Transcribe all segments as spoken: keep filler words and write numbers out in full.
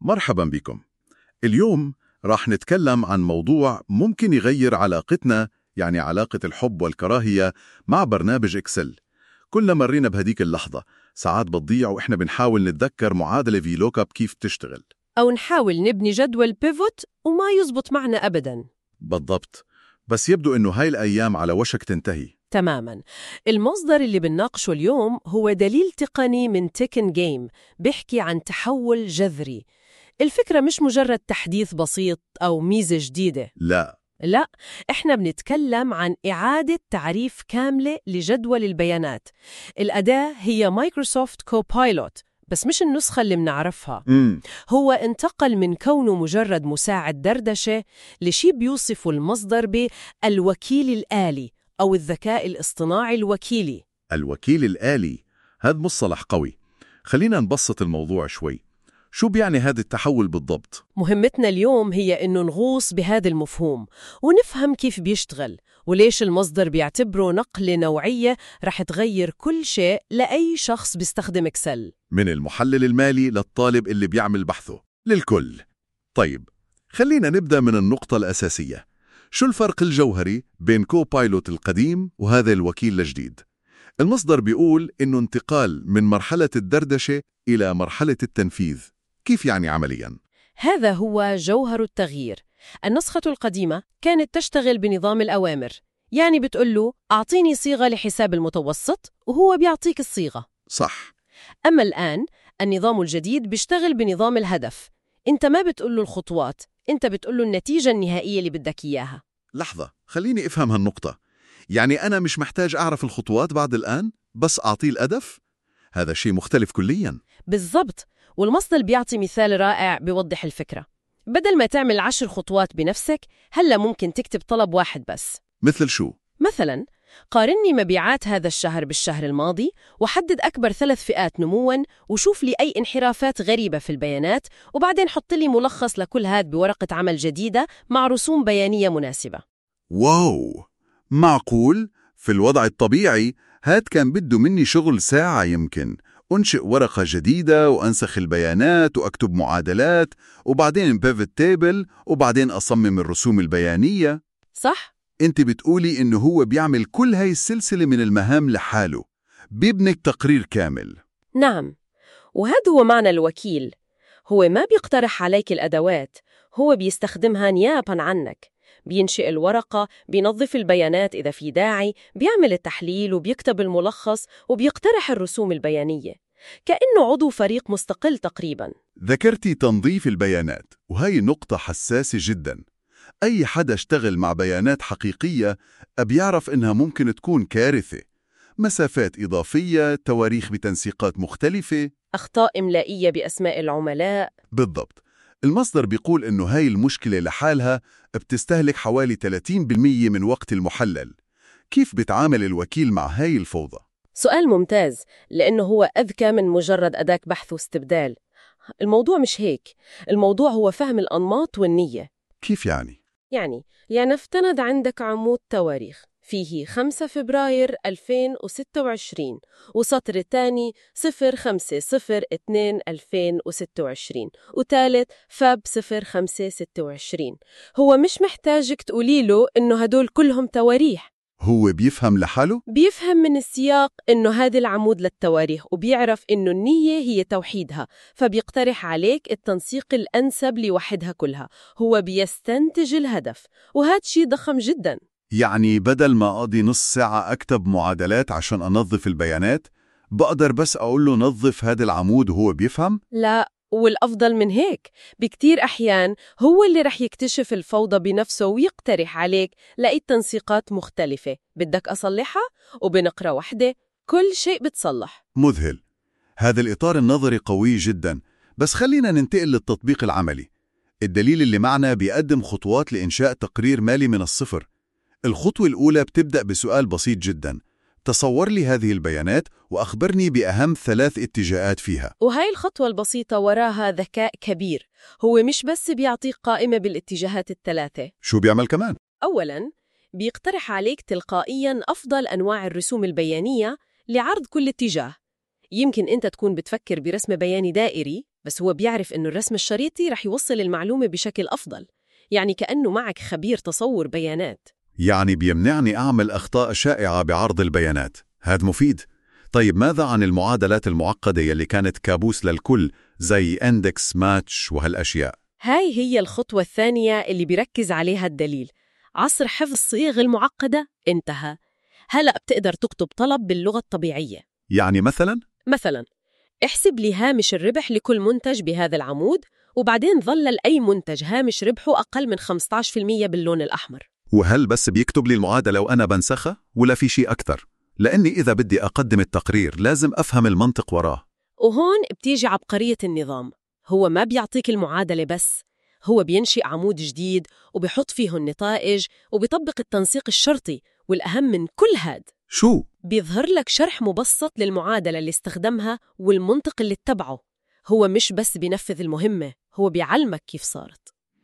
مرحبا بكم. اليوم راح نتكلم عن موضوع ممكن يغير علاقتنا، يعني علاقة الحب والكراهية مع برنامج إكسل. كلنا مرينا بهديك اللحظة، ساعات بتضيع وإحنا بنحاول نتذكر معادلة في لوك اب كيف تشتغل، أو نحاول نبني جدول بيفوت وما يزبط معنا أبداً. بالضبط. بس يبدو إنه هاي الأيام على وشك تنتهي. تماماً. المصدر اللي بنناقشه اليوم هو دليل تقني من تيكن جيم بيحكي عن تحول جذري. الفكرة مش مجرد تحديث بسيط أو ميزة جديدة. لا، لا، إحنا بنتكلم عن إعادة تعريف كاملة لجدول البيانات. الأداة هي مايكروسوفت كوبايلوت، بس مش النسخة اللي بنعرفها. امم هو انتقل من كونه مجرد مساعد دردشة لشي بيوصف المصدر بالوكيل الآلي أو الذكاء الاصطناعي الوكيلي. الوكيل الآلي، هذا مصطلح قوي. خلينا نبسط الموضوع شوي. شو بيعني هذا التحول بالضبط؟ مهمتنا اليوم هي إنه نغوص بهذا المفهوم ونفهم كيف بيشتغل وليش المصدر بيعتبره نقلة نوعية رح تغير كل شيء لأي شخص بيستخدم إكسل. من المحلل المالي للطالب اللي بيعمل بحثه، للكل. طيب، خلينا نبدأ من النقطة الأساسية. شو الفرق الجوهري بين كوبايلوت القديم وهذا الوكيل الجديد؟ المصدر بيقول إنه انتقال من مرحلة الدردشة إلى مرحلة التنفيذ. كيف يعني عملياً؟ هذا هو جوهر التغيير. النسخة القديمة كانت تشتغل بنظام الأوامر، يعني بتقوله أعطيني صيغة لحساب المتوسط وهو بيعطيك الصيغة. صح. أما الآن النظام الجديد بيشتغل بنظام الهدف. أنت ما بتقوله الخطوات، أنت بتقوله النتيجة النهائية اللي بدك إياها. لحظة، خليني أفهم هالنقطة. يعني أنا مش محتاج أعرف الخطوات بعد الآن، بس أعطيه الهدف؟ هذا شيء مختلف كلياً. بالضبط. والمصدر بيعطي مثال رائع بيوضح الفكرة. بدل ما تعمل عشر خطوات بنفسك، هلأ ممكن تكتب طلب واحد بس. مثل شو؟ مثلاً، قارني مبيعات هذا الشهر بالشهر الماضي، وحدد أكبر ثلاث فئات نمواً، وشوف لي أي انحرافات غريبة في البيانات، وبعدين حط لي ملخص لكل هاد بورقة عمل جديدة مع رسوم بيانية مناسبة. واو، معقول؟ في الوضع الطبيعي هاد كان بده مني شغل ساعة يمكن. أنشئ ورقة جديدة وأنسخ البيانات وأكتب معادلات وبعدين بيفت تيبل وبعدين أصمم الرسوم البيانية. صح؟ أنت بتقولي إنه هو بيعمل كل هاي السلسلة من المهام لحاله، بيبنك تقرير كامل. نعم، وهذا هو معنى الوكيل. هو ما بيقترح عليك الأدوات، هو بيستخدمها نياباً عنك. بينشئ الورقة، بينظف البيانات إذا في داعي، بيعمل التحليل وبيكتب الملخص وبيقترح الرسوم البيانية، كأنه عضو فريق مستقل تقريباً. ذكرتي تنظيف البيانات، وهي نقطة حساسة جداً. أي حدا اشتغل مع بيانات حقيقية بيعرف إنها ممكن تكون كارثة. مسافات إضافية، تواريخ بتنسيقات مختلفة، أخطاء إملائية بأسماء العملاء. بالضبط. المصدر بيقول إنه هاي المشكلة لحالها بتستهلك حوالي ثلاثين بالمئة من وقت المحلل. كيف بتعامل الوكيل مع هاي الفوضى؟ سؤال ممتاز، لأنه هو أذكى من مجرد أداة بحث واستبدال. الموضوع مش هيك، الموضوع هو فهم الأنماط والنية. كيف يعني؟ يعني يعني نفترض عندك عمود تواريخ فيه خمسة فبراير ألفين وستة وعشرين وسطر تاني صفر خمسة صفر اثنين ألفين وستة وعشرين وثالث فاب صفر خمسة ستة وعشرين. هو مش محتاجك تقوليله إنه هدول كلهم تواريخ. هو بيفهم لحاله؟ بيفهم من السياق إنه هذا العمود للتواريخ، وبيعرف إنه النية هي توحيدها، فبيقترح عليك التنسيق الأنسب لوحدها كلها. هو بيستنتج الهدف، وهذا شيء ضخم جداً. يعني بدل ما أقضي نص ساعة أكتب معادلات عشان أنظف البيانات، بقدر بس أقول له نظف هذا العمود وهو بيفهم؟ لا، والأفضل من هيك بكتير أحيان هو اللي رح يكتشف الفوضى بنفسه ويقترح عليك لقيت تنسيقات مختلفة بدك أصلحها، وبنقرأ واحدة كل شيء بتصلح. مذهل. هذا الإطار النظري قوي جدا، بس خلينا ننتقل للتطبيق العملي. الدليل اللي معنا بيقدم خطوات لإنشاء تقرير مالي من الصفر. الخطوة الأولى بتبدأ بسؤال بسيط جدا: تصور لي هذه البيانات وأخبرني بأهم ثلاث اتجاهات فيها. وهاي الخطوة البسيطة وراها ذكاء كبير. هو مش بس بيعطيك قائمة بالاتجاهات الثلاثة، شو بيعمل كمان؟ أولاً بيقترح عليك تلقائياً أفضل أنواع الرسوم البيانية لعرض كل اتجاه. يمكن أنت تكون بتفكر برسم بياني دائري بس هو بيعرف إنه الرسم الشريطي رح يوصل المعلومة بشكل أفضل، يعني كأنه معك خبير تصور بيانات. يعني بيمنعني أعمل أخطاء شائعة بعرض البيانات. هذا مفيد. طيب ماذا عن المعادلات المعقدة يلي كانت كابوس للكل زي اندكس ماتش وهالأشياء؟ هاي هي الخطوة الثانية اللي بيركز عليها الدليل. عصر حفظ الصيغ المعقدة انتهى. هلأ بتقدر تكتب طلب باللغة الطبيعية. يعني مثلا؟ مثلا احسب لي هامش الربح لكل منتج بهذا العمود، وبعدين ظلل أي منتج هامش ربحه أقل من خمسة عشر بالمئة باللون الأحمر. وهل بس بيكتب لي المعادلة وأنا بنسخها ولا في شيء أكثر؟ لأني إذا بدي أقدم التقرير لازم أفهم المنطق وراه. وهون بتيجي عبقرية النظام. هو ما بيعطيك المعادلة بس، هو بينشئ عمود جديد وبيحط فيه النتائج وبيطبق التنسيق الشرطي، والأهم من كل هاد شو؟ بيظهر لك شرح مبسط للمعادلة اللي استخدمها والمنطق اللي اتبعه. هو مش بس بينفذ المهمة، هو بيعلمك كيف صارت.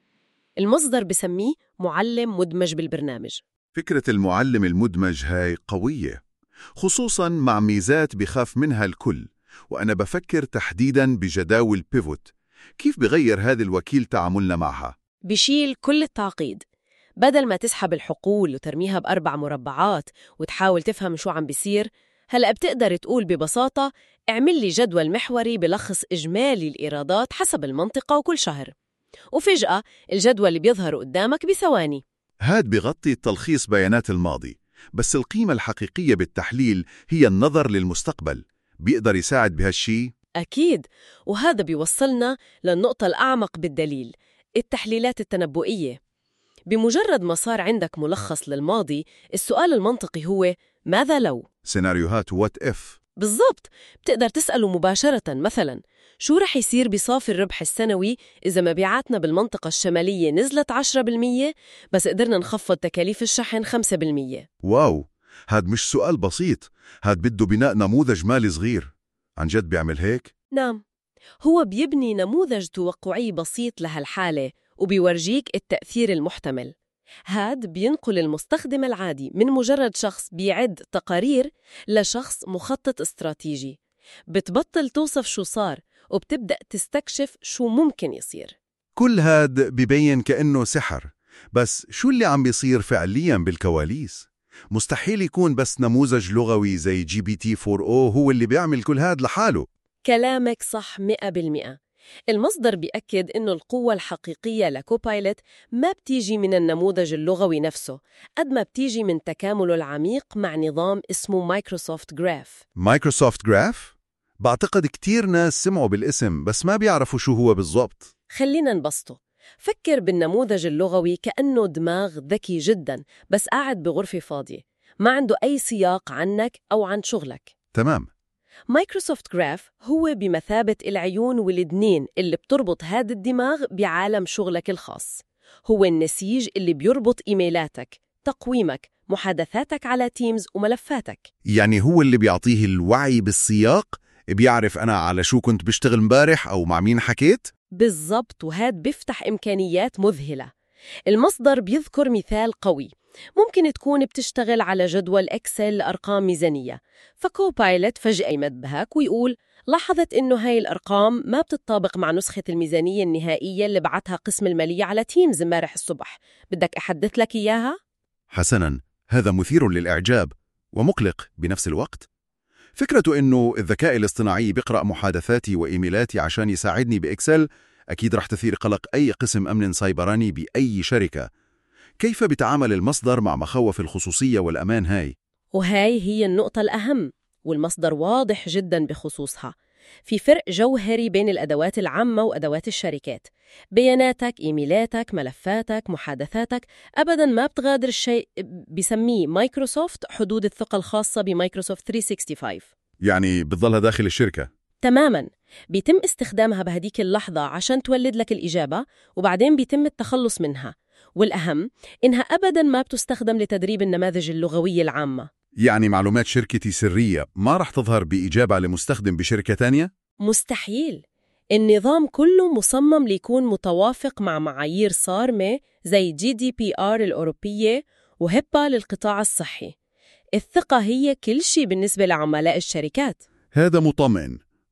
المصدر بسميه معلم مدمج بالبرنامج. فكرة المعلم المدمج هاي قوية، خصوصاً مع ميزات بخاف منها الكل. وأنا بفكر تحديداً بجداول بيفوت. كيف بغير هذا الوكيل تعاملنا معها؟ بيشيل كل التعقيد. بدل ما تسحب الحقول وترميها بأربع مربعات وتحاول تفهم شو عم بيصير، هلأ بتقدر تقول ببساطة اعمل لي جدول محوري بلخص إجمالي الإيرادات حسب المنطقة وكل شهر، وفجأة الجدول اللي بيظهر قدامك بثواني. هاد بيغطي تلخيص بيانات الماضي، بس القيمة الحقيقية بالتحليل هي النظر للمستقبل. بيقدر يساعد بهالشي؟ أكيد، وهذا بيوصلنا للنقطة الأعمق بالدليل، التحليلات التنبؤية. بمجرد ما صار عندك ملخص للماضي، السؤال المنطقي هو ماذا لو؟ سيناريوهات وات إف. بالضبط، بتقدر تسأله مباشرة. مثلا شو رح يصير بصافي الربح السنوي إذا مبيعاتنا بالمنطقة الشمالية نزلت عشرة بالمئة بس قدرنا نخفض تكاليف الشحن خمسة بالمئة؟ واو، هاد مش سؤال بسيط، هاد بده بناء نموذج مالي صغير. عن جد بيعمل هيك؟ نعم، هو بيبني نموذج توقعي بسيط لهالحالة وبيورجيك التأثير المحتمل. هاد بينقل المستخدم العادي من مجرد شخص بيعد تقارير لشخص مخطط استراتيجي. بتبطل توصف شو صار وبتبدأ تستكشف شو ممكن يصير. كل هاد ببين كأنه سحر، بس شو اللي عم بيصير فعلياً بالكواليس؟ مستحيل يكون بس نموذج لغوي زي جي بي تي فور أو هو اللي بيعمل كل هاد لحاله. كلامك صح مئة بالمئة. المصدر بيأكد إنه القوة الحقيقية لكوبايلوت ما بتيجي من النموذج اللغوي نفسه، قد ما بتيجي من تكامله العميق مع نظام اسمه مايكروسوفت جراف. مايكروسوفت جراف؟ بعتقد كتير ناس سمعوا بالاسم بس ما بيعرفوا شو هو بالضبط. خلينا نبسطه. فكر بالنموذج اللغوي كأنه دماغ ذكي جدا بس قاعد بغرفة فاضية، ما عنده أي سياق عنك أو عن شغلك. تمام. مايكروسوفت جراف هو بمثابة العيون والدنين اللي بتربط هذا الدماغ بعالم شغلك الخاص. هو النسيج اللي بيربط إيميلاتك، تقويمك، محادثاتك على تيمز وملفاتك. يعني هو اللي بيعطيه الوعي بالسياق، بيعرف أنا على شو كنت بشتغل مبارح أو مع مين حكيت؟ بالضبط، وهاد بيفتح إمكانيات مذهلة. المصدر بيذكر مثال قوي. ممكن تكون بتشتغل على جدول إكسل لأرقام ميزانية، فكوبايلوت فجأة يمدبهك ويقول لاحظت إنه هاي الأرقام ما بتطابق مع نسخة الميزانية النهائية اللي بعتها قسم المالية على تيمز امبارح الصبح، بدك أحدث لك إياها؟ حسناً، هذا مثير للإعجاب ومقلق بنفس الوقت. فكرة إنه الذكاء الاصطناعي بيقرأ محادثاتي وإيميلاتي عشان يساعدني بإكسل أكيد رح تثير قلق أي قسم أمن سايبراني بأي شركة. كيف بيتعامل المصدر مع مخاوف الخصوصية والأمان هاي؟ وهاي هي النقطة الأهم، والمصدر واضح جدا بخصوصها. في فرق جوهري بين الأدوات العامة وأدوات الشركات. بياناتك، إيميلاتك، ملفاتك، محادثاتك أبداً ما بتغادر الشيء بسميه مايكروسوفت حدود الثقة الخاصة بمايكروسوفت ثلاثمية وخمسة وستين. يعني بتظلها داخل الشركة؟ تماماً، بيتم استخدامها بهديك اللحظة عشان تولد لك الإجابة، وبعدين بيتم التخلص منها. والأهم إنها أبداً ما بتستخدم لتدريب النماذج اللغوية العامة. يعني معلومات شركتي سرية ما رح تظهر بإجابة لمستخدم بشركة تانية؟ مستحيل. النظام كله مصمم ليكون متوافق مع معايير صارمة زي جي دي بي آر الأوروبية وهيبا للقطاع الصحي. الثقة هي كل شيء بالنسبة لعملاء الشركات. هذا مطمئن،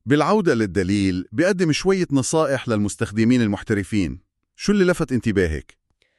بالعودة للدليل بيقدم شوية نصائح للمستخدمين المحترفين. شو اللي لفت انتباهك؟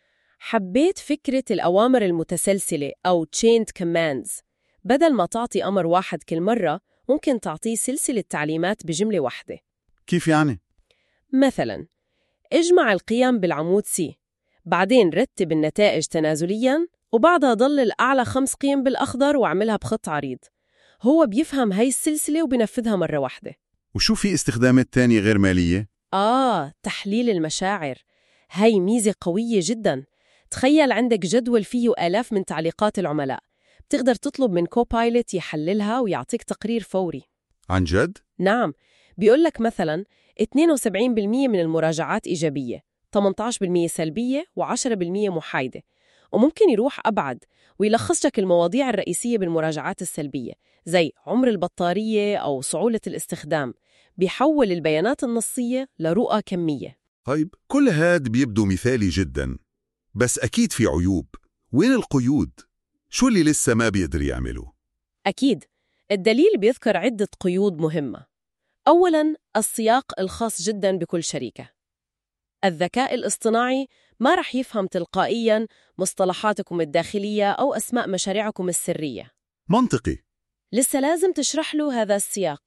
حبيت فكرة الأوامر المتسلسلة أو chained commands. بدل ما تعطي أمر واحد كل مرة، ممكن تعطيه سلسلة تعليمات بجملة واحدة. كيف يعني؟ مثلاً اجمع القيم بالعمود C، بعدين رتب النتائج تنازلياً، وبعدها ضل الأعلى خمس قيم بالأخضر وعملها بخط عريض. هو بيفهم هاي السلسلة وبينفذها مرة واحدة. وشو في استخدامات تانية غير مالية؟ آه، تحليل المشاعر. هاي ميزة قوية جداً. تخيل عندك جدول فيه آلاف من تعليقات العملاء، بتقدر تطلب من كوبايلوت يحللها ويعطيك تقرير فوري. عن جد؟ نعم، بيقول لك مثلاً اثنين وسبعين بالمئة من المراجعات إيجابية، ثمانية عشر بالمئة سلبية وعشرة بالمئة محايدة. وممكن يروح أبعد ويلخص لك المواضيع الرئيسية بالمراجعات السلبية، زي عمر البطارية أو سهولة الاستخدام. بيحول البيانات النصية لرؤى كمية. طيب، كل هاد بيبدو مثالي جدا، بس أكيد في عيوب. وين القيود؟ شو اللي لسه ما بيقدر يعمله؟ أكيد، الدليل بيذكر عدة قيود مهمة. أولاً، السياق الخاص جداً بكل شركة. الذكاء الاصطناعي ما رح يفهم تلقائياً مصطلحاتكم الداخلية أو أسماء مشاريعكم السرية. منطقي. لسه لازم تشرح له هذا السياق.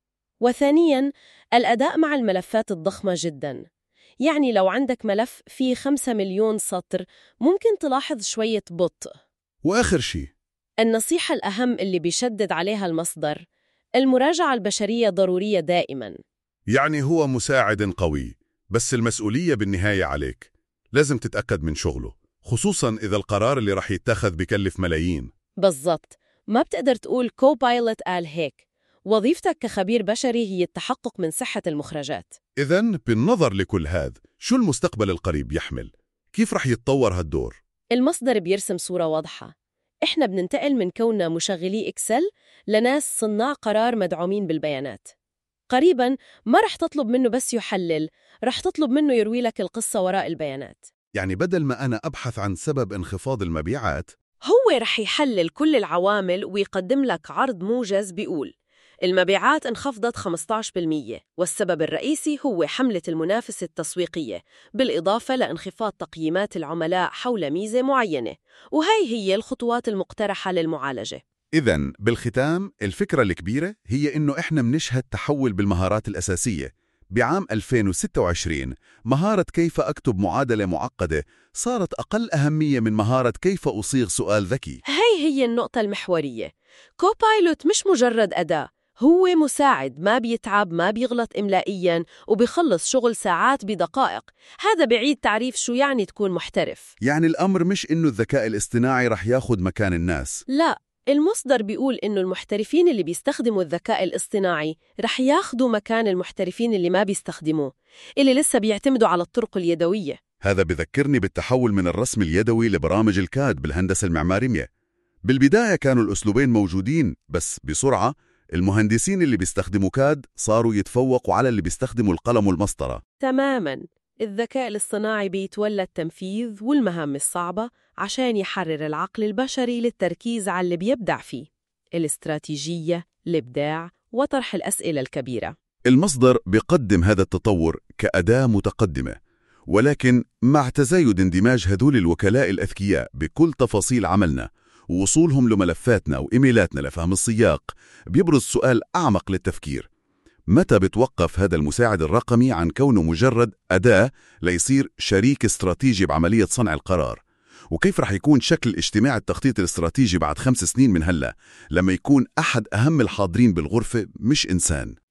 وثانياً، الأداء مع الملفات الضخمة جداً. يعني لو عندك ملف فيه خمسة مليون سطر، ممكن تلاحظ شوية بطء. وآخر شيء، النصيحة الأهم اللي بيشدد عليها المصدر: المراجعة البشرية ضرورية دائماً. يعني هو مساعد قوي، بس المسؤولية بالنهاية عليك. لازم تتأكد من شغله، خصوصاً إذا القرار اللي رح يتخذ بكلف ملايين. بالضبط، ما بتقدر تقول كوبايلوت قال هيك. وظيفتك كخبير بشري هي التحقق من صحة المخرجات. إذن بالنظر لكل هذا، شو المستقبل القريب يحمل؟ كيف رح يتطور هالدور؟ المصدر بيرسم صورة واضحة. إحنا بننتقل من كوننا مشغلي إكسل لناس صناع قرار مدعومين بالبيانات. قريباً ما رح تطلب منه بس يحلل، رح تطلب منه يروي لك القصة وراء البيانات. يعني بدل ما أنا أبحث عن سبب انخفاض المبيعات، هو رح يحلل كل العوامل ويقدم لك عرض موجز بيقول المبيعات انخفضت خمسة عشر بالمئة، والسبب الرئيسي هو حملة المنافسة التسويقية، بالإضافة لانخفاض تقييمات العملاء حول ميزة معينة، وهي هي الخطوات المقترحة للمعالجة. إذن بالختام، الفكرة الكبيرة هي إنه إحنا منشهد تحول بالمهارات الأساسية. بعام ألفين وستة وعشرين، مهارة كيف أكتب معادلة معقدة صارت أقل أهمية من مهارة كيف أصيغ سؤال ذكي. هي هي النقطة المحورية. كوبايلوت مش مجرد أداة، هو مساعد ما بيتعب، ما بيغلط إملائياً، وبيخلص شغل ساعات بدقائق. هذا بعيد تعريف شو يعني تكون محترف. يعني الأمر مش إنه الذكاء الاصطناعي رح ياخد مكان الناس. لا، المصدر بيقول إنه المحترفين اللي بيستخدموا الذكاء الاصطناعي رح ياخدوا مكان المحترفين اللي ما بيستخدموه، اللي لسه بيعتمدوا على الطرق اليدوية. هذا بذكرني بالتحول من الرسم اليدوي لبرامج الكاد بالهندسة المعمارية. بالبداية كانوا الأسلوبين موجودين، بس بسرعة المهندسين اللي بيستخدموا كاد صاروا يتفوقوا على اللي بيستخدموا القلم والمسطرة. تماماً، الذكاء الاصطناعي بيتولى التنفيذ والمهام الصعبة عشان يحرر العقل البشري للتركيز على اللي بيبدع فيه: الاستراتيجية، الإبداع، وطرح الأسئلة الكبيرة. المصدر بيقدم هذا التطور كأداة متقدمة، ولكن مع تزايد اندماج هذول الوكلاء الأذكياء بكل تفاصيل عملنا ووصولهم لملفاتنا وإيميلاتنا لفهم السياق، بيبرز سؤال أعمق للتفكير: متى بتوقف هذا المساعد الرقمي عن كونه مجرد أداة ليصير شريك استراتيجي بعملية صنع القرار؟ وكيف رح يكون شكل اجتماع التخطيط الاستراتيجي بعد خمس سنين من هلأ، لما يكون أحد أهم الحاضرين بالغرفة مش إنسان؟